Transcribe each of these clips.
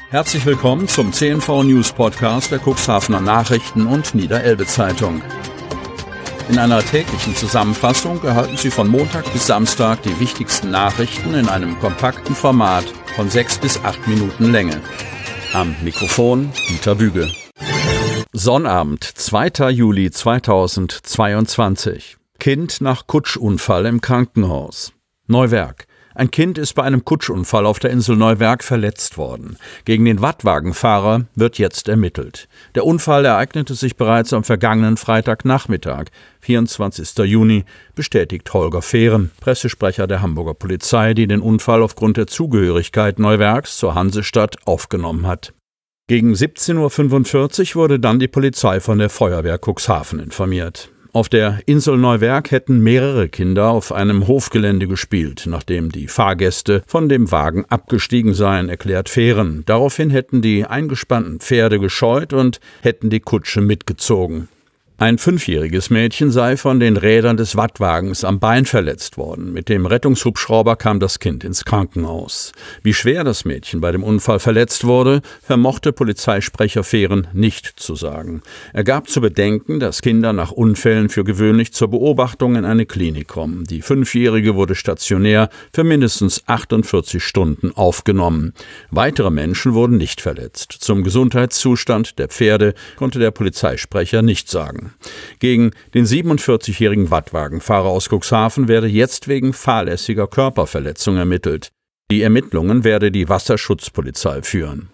Herzlich willkommen zum CNV News Podcast der Cuxhavener Nachrichten und Niederelbe Zeitung. In einer täglichen Zusammenfassung erhalten Sie von Montag bis Samstag die wichtigsten Nachrichten in einem kompakten Format von 6 bis 8 Minuten Länge. Am Mikrofon Dieter Büge. Sonnabend, 2. Juli 2022. Kind nach Kutschunfall im Krankenhaus. Neuwerk. Ein Kind ist bei einem Kutschunfall auf der Insel Neuwerk verletzt worden. Gegen den Wattwagenfahrer wird jetzt ermittelt. Der Unfall ereignete sich bereits am vergangenen Freitagnachmittag, 24. Juni, bestätigt Holger Fehren, Pressesprecher der Hamburger Polizei, die den Unfall aufgrund der Zugehörigkeit Neuwerks zur Hansestadt aufgenommen hat. Gegen 17:45 Uhr wurde dann die Polizei von der Feuerwehr Cuxhaven informiert. Auf der Insel Neuwerk hätten mehrere Kinder auf einem Hofgelände gespielt, nachdem die Fahrgäste von dem Wagen abgestiegen seien, erklärt Fehren. Daraufhin hätten die eingespannten Pferde gescheut und hätten die Kutsche mitgezogen. Ein 5-jähriges Mädchen sei von den Rädern des Wattwagens am Bein verletzt worden. Mit dem Rettungshubschrauber kam das Kind ins Krankenhaus. Wie schwer das Mädchen bei dem Unfall verletzt wurde, vermochte Polizeisprecher Fehren nicht zu sagen. Er gab zu bedenken, dass Kinder nach Unfällen für gewöhnlich zur Beobachtung in eine Klinik kommen. Die 5-jährige wurde stationär für mindestens 48 Stunden aufgenommen. Weitere Menschen wurden nicht verletzt. Zum Gesundheitszustand der Pferde konnte der Polizeisprecher nichts sagen. Gegen den 47-jährigen Wattwagenfahrer aus Cuxhaven werde jetzt wegen fahrlässiger Körperverletzung ermittelt. Die Ermittlungen werde die Wasserschutzpolizei führen.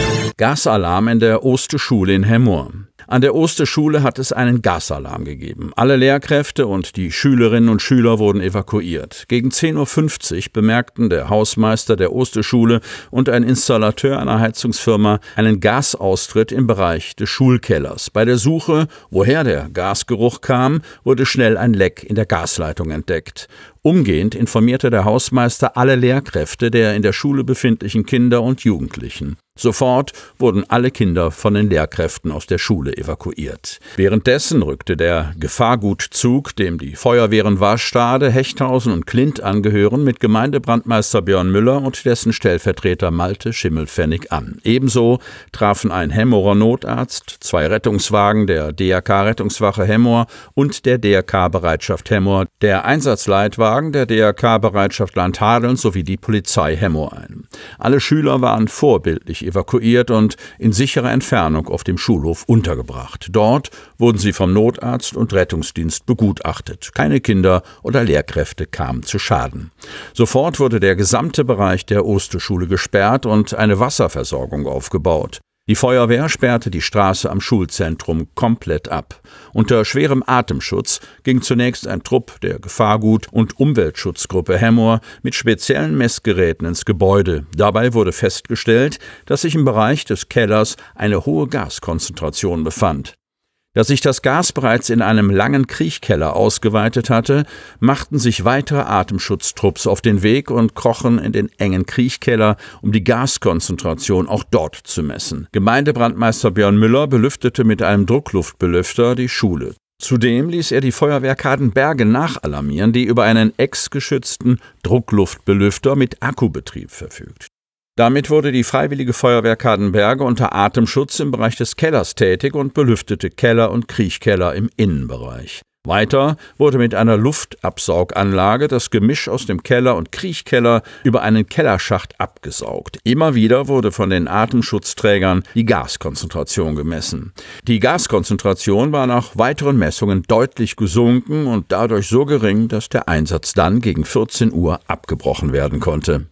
Gasalarm in der Oste-Schule in Hemmoor. An der Oste-Schule hat es einen Gasalarm gegeben. Alle Lehrkräfte und die Schülerinnen und Schüler wurden evakuiert. Gegen 10:50 Uhr bemerkten der Hausmeister der Oste-Schule und ein Installateur einer Heizungsfirma einen Gasaustritt im Bereich des Schulkellers. Bei der Suche, woher der Gasgeruch kam, wurde schnell ein Leck in der Gasleitung entdeckt. Umgehend informierte der Hausmeister alle Lehrkräfte der in der Schule befindlichen Kinder und Jugendlichen. Sofort wurden alle Kinder von den Lehrkräften aus der Schule evakuiert. Währenddessen rückte der Gefahrgutzug, dem die Feuerwehren Warstade, Hechthausen und Klint angehören, mit Gemeindebrandmeister Björn Müller und dessen Stellvertreter Malte Schimmelpfennig an. Ebenso trafen ein Hemmoorer Notarzt, 2 Rettungswagen der DRK-Rettungswache Hemmoor und der DRK-Bereitschaft Hemmoor, der Einsatzleitwagen der DRK-Bereitschaft Landhadeln sowie die Polizei Hemmoor ein. Alle Schüler waren vorbildlich evakuiert und in sicherer Entfernung auf dem Schulhof untergebracht. Dort wurden sie vom Notarzt und Rettungsdienst begutachtet. Keine Kinder oder Lehrkräfte kamen zu Schaden. Sofort wurde der gesamte Bereich der Oste-Schule gesperrt und eine Wasserversorgung aufgebaut. Die Feuerwehr sperrte die Straße am Schulzentrum komplett ab. Unter schwerem Atemschutz ging zunächst ein Trupp der Gefahrgut- und Umweltschutzgruppe Hemmoor mit speziellen Messgeräten ins Gebäude. Dabei wurde festgestellt, dass sich im Bereich des Kellers eine hohe Gaskonzentration befand. Da sich das Gas bereits in einem langen Kriechkeller ausgeweitet hatte, machten sich weitere Atemschutztrupps auf den Weg und krochen in den engen Kriechkeller, um die Gaskonzentration auch dort zu messen. Gemeindebrandmeister Björn Müller belüftete mit einem Druckluftbelüfter die Schule. Zudem ließ er die Feuerwehr Kadenberge nachalarmieren, die über einen ex-geschützten Druckluftbelüfter mit Akkubetrieb verfügt. Damit wurde die Freiwillige Feuerwehr Kadenberge unter Atemschutz im Bereich des Kellers tätig und belüftete Keller und Kriechkeller im Innenbereich. Weiter wurde mit einer Luftabsauganlage das Gemisch aus dem Keller und Kriechkeller über einen Kellerschacht abgesaugt. Immer wieder wurde von den Atemschutzträgern die Gaskonzentration gemessen. Die Gaskonzentration war nach weiteren Messungen deutlich gesunken und dadurch so gering, dass der Einsatz dann gegen 14 Uhr abgebrochen werden konnte.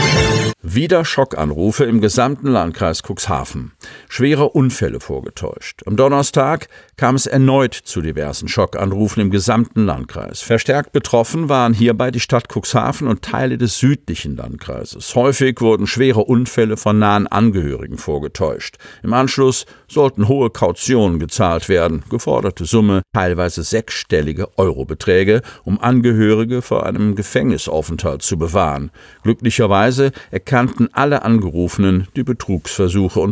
Wieder Schockanrufe im gesamten Landkreis Cuxhaven. Schwere Unfälle vorgetäuscht. Am Donnerstag kam es erneut zu diversen Schockanrufen im gesamten Landkreis. Verstärkt betroffen waren hierbei die Stadt Cuxhaven und Teile des südlichen Landkreises. Häufig wurden schwere Unfälle von nahen Angehörigen vorgetäuscht. Im Anschluss sollten hohe Kautionen gezahlt werden, geforderte Summe teilweise 6-stellige Eurobeträge, um Angehörige vor einem Gefängnisaufenthalt zu bewahren. Glücklicherweise erkannten alle Angerufenen die Betrugsversuche und beendeten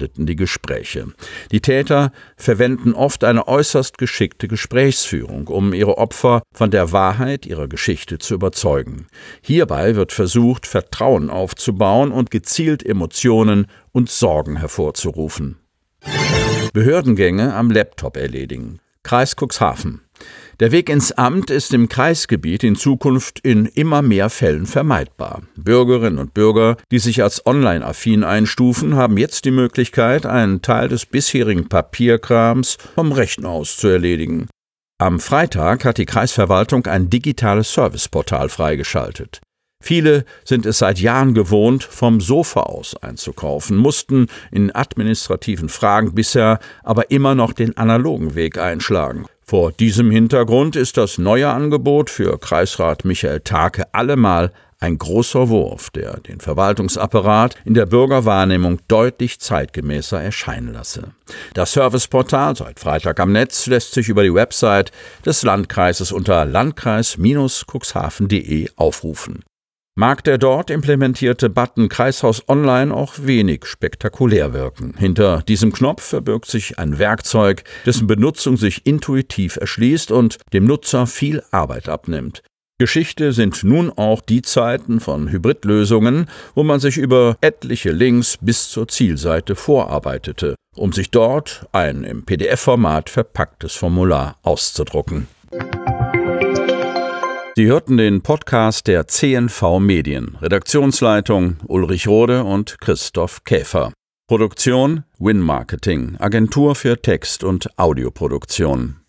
unumstritten die Gespräche. Die Täter verwenden oft eine äußerst geschickte Gesprächsführung, um ihre Opfer von der Wahrheit ihrer Geschichte zu überzeugen. Hierbei wird versucht, Vertrauen aufzubauen und gezielt Emotionen und Sorgen hervorzurufen. Behördengänge am Laptop erledigen. Kreis Cuxhaven. Der Weg ins Amt ist im Kreisgebiet in Zukunft in immer mehr Fällen vermeidbar. Bürgerinnen und Bürger, die sich als online-affin einstufen, haben jetzt die Möglichkeit, einen Teil des bisherigen Papierkrams vom Rechner aus zu erledigen. Am Freitag hat die Kreisverwaltung ein digitales Serviceportal freigeschaltet. Viele sind es seit Jahren gewohnt, vom Sofa aus einzukaufen, mussten in administrativen Fragen bisher aber immer noch den analogen Weg einschlagen. Vor diesem Hintergrund ist das neue Angebot für Kreisrat Michael Thake allemal ein großer Wurf, der den Verwaltungsapparat in der Bürgerwahrnehmung deutlich zeitgemäßer erscheinen lasse. Das Serviceportal, seit Freitag am Netz, lässt sich über die Website des Landkreises unter landkreis-cuxhaven.de aufrufen. Mag der dort implementierte Button Kreishaus Online auch wenig spektakulär wirken. Hinter diesem Knopf verbirgt sich ein Werkzeug, dessen Benutzung sich intuitiv erschließt und dem Nutzer viel Arbeit abnimmt. Geschichte sind nun auch die Zeiten von Hybridlösungen, wo man sich über etliche Links bis zur Zielseite vorarbeitete, um sich dort ein im PDF-Format verpacktes Formular auszudrucken. Sie hörten den Podcast der CNV Medien. Redaktionsleitung Ulrich Rode und Christoph Käfer. Produktion Win Marketing, Agentur für Text- und Audioproduktion.